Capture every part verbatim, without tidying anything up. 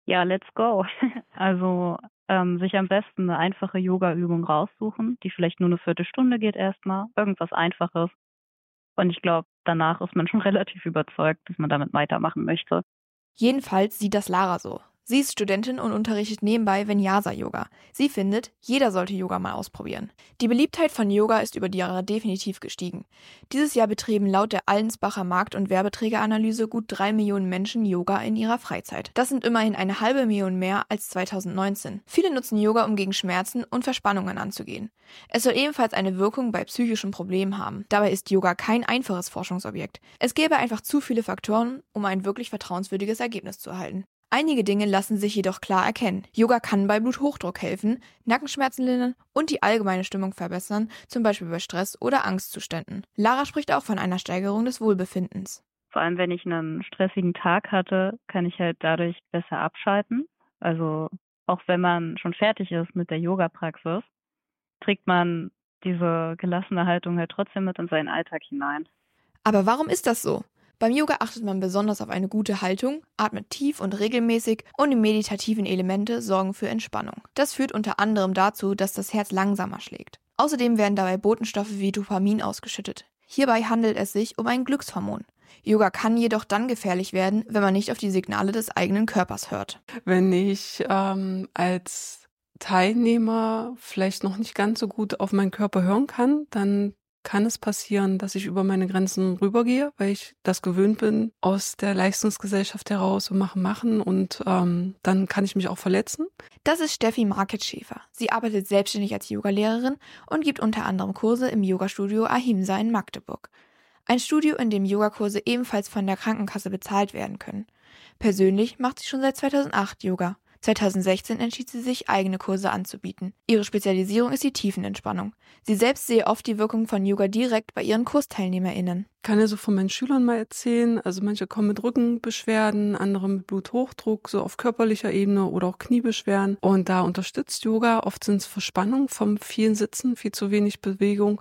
Ja, let's go. Also ähm, sich am besten eine einfache Yoga-Übung raussuchen, die vielleicht nur eine Viertelstunde geht erstmal. Irgendwas Einfaches. Und ich glaube, danach ist man schon relativ überzeugt, dass man damit weitermachen möchte. Jedenfalls sieht das Lara so. Sie ist Studentin und unterrichtet nebenbei Vinyasa-Yoga. Sie findet, jeder sollte Yoga mal ausprobieren. Die Beliebtheit von Yoga ist über die Jahre definitiv gestiegen. Dieses Jahr betrieben laut der Allensbacher Markt- und Werbeträgeranalyse gut drei Millionen Menschen Yoga in ihrer Freizeit. Das sind immerhin eine halbe Million mehr als zweitausendneunzehn. Viele nutzen Yoga, um gegen Schmerzen und Verspannungen anzugehen. Es soll ebenfalls eine Wirkung bei psychischen Problemen haben. Dabei ist Yoga kein einfaches Forschungsobjekt. Es gäbe einfach zu viele Faktoren, um ein wirklich vertrauenswürdiges Ergebnis zu erhalten. Einige Dinge lassen sich jedoch klar erkennen. Yoga kann bei Bluthochdruck helfen, Nackenschmerzen lindern und die allgemeine Stimmung verbessern, zum Beispiel bei Stress- oder Angstzuständen. Lara spricht auch von einer Steigerung des Wohlbefindens. Vor allem, wenn ich einen stressigen Tag hatte, kann ich halt dadurch besser abschalten. Also auch wenn man schon fertig ist mit der Yoga-Praxis, trägt man diese gelassene Haltung halt trotzdem mit in seinen Alltag hinein. Aber warum ist das so? Beim Yoga achtet man besonders auf eine gute Haltung, atmet tief und regelmäßig und die meditativen Elemente sorgen für Entspannung. Das führt unter anderem dazu, dass das Herz langsamer schlägt. Außerdem werden dabei Botenstoffe wie Dopamin ausgeschüttet. Hierbei handelt es sich um ein Glückshormon. Yoga kann jedoch dann gefährlich werden, wenn man nicht auf die Signale des eigenen Körpers hört. Wenn ich ähm, als Teilnehmer vielleicht noch nicht ganz so gut auf meinen Körper hören kann, dann kann es passieren, dass ich über meine Grenzen rübergehe, weil ich das gewöhnt bin aus der Leistungsgesellschaft heraus und machen, machen und ähm, dann kann ich mich auch verletzen. Das ist Steffi Market-Schäfer. Sie arbeitet selbstständig als Yogalehrerin und gibt unter anderem Kurse im Yogastudio Ahimsa in Magdeburg. Ein Studio, in dem Yogakurse ebenfalls von der Krankenkasse bezahlt werden können. Persönlich macht sie schon seit zweitausendacht Yoga. zweitausendsechzehn entschied sie sich, eigene Kurse anzubieten. Ihre Spezialisierung ist die Tiefenentspannung. Sie selbst sehe oft die Wirkung von Yoga direkt bei ihren KursteilnehmerInnen. Ich kann ja so von meinen Schülern mal erzählen, also manche kommen mit Rückenbeschwerden, andere mit Bluthochdruck, so auf körperlicher Ebene oder auch Kniebeschwerden. Und da unterstützt Yoga, oft sind es Verspannungen vom vielen Sitzen, viel zu wenig Bewegung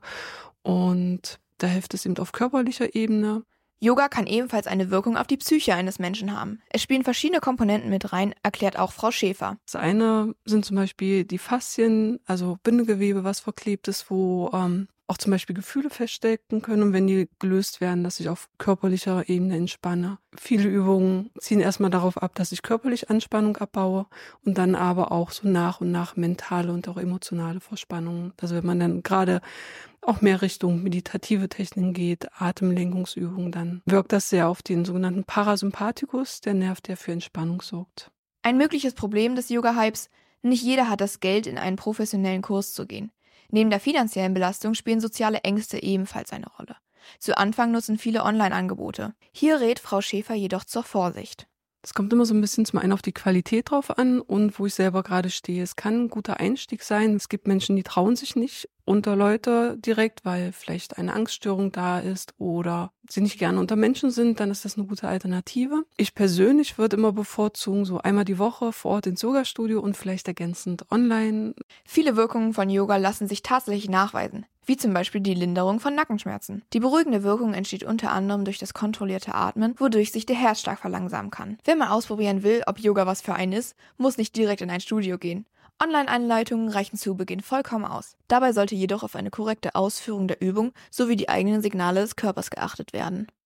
und da hilft es eben auf körperlicher Ebene. Yoga kann ebenfalls eine Wirkung auf die Psyche eines Menschen haben. Es spielen verschiedene Komponenten mit rein, erklärt auch Frau Schäfer. Das eine sind zum Beispiel die Faszien, also Bindegewebe, was verklebt ist, wo ähm, auch zum Beispiel Gefühle feststecken können und wenn die gelöst werden, dass ich auf körperlicher Ebene entspanne. Viele Übungen ziehen erstmal darauf ab, dass ich körperlich Anspannung abbaue und dann aber auch so nach und nach mentale und auch emotionale Verspannungen. Also wenn man dann gerade auch mehr Richtung meditative Techniken geht, Atemlenkungsübungen, dann wirkt das sehr auf den sogenannten Parasympathikus, der Nerv, der für Entspannung sorgt. Ein mögliches Problem des Yoga-Hypes: nicht jeder hat das Geld, in einen professionellen Kurs zu gehen. Neben der finanziellen Belastung spielen soziale Ängste ebenfalls eine Rolle. Zu Anfang nutzen viele Online-Angebote. Hier rät Frau Schäfer jedoch zur Vorsicht. Es kommt immer so ein bisschen zum einen auf die Qualität drauf an und wo ich selber gerade stehe. Es kann ein guter Einstieg sein. Es gibt Menschen, die trauen sich nicht unter Leute direkt, weil vielleicht eine Angststörung da ist oder sie nicht gerne unter Menschen sind, dann ist das eine gute Alternative. Ich persönlich würde immer bevorzugen, so einmal die Woche vor Ort ins Yogastudio und vielleicht ergänzend online. Viele Wirkungen von Yoga lassen sich tatsächlich nachweisen, wie zum Beispiel die Linderung von Nackenschmerzen. Die beruhigende Wirkung entsteht unter anderem durch das kontrollierte Atmen, wodurch sich der Herzschlag verlangsamen kann. Wenn man ausprobieren will, ob Yoga was für einen ist, muss nicht direkt in ein Studio gehen. Online-Anleitungen reichen zu Beginn vollkommen aus. Dabei sollte jedoch auf eine korrekte Ausführung der Übung sowie die eigenen Signale des Körpers geachtet werden.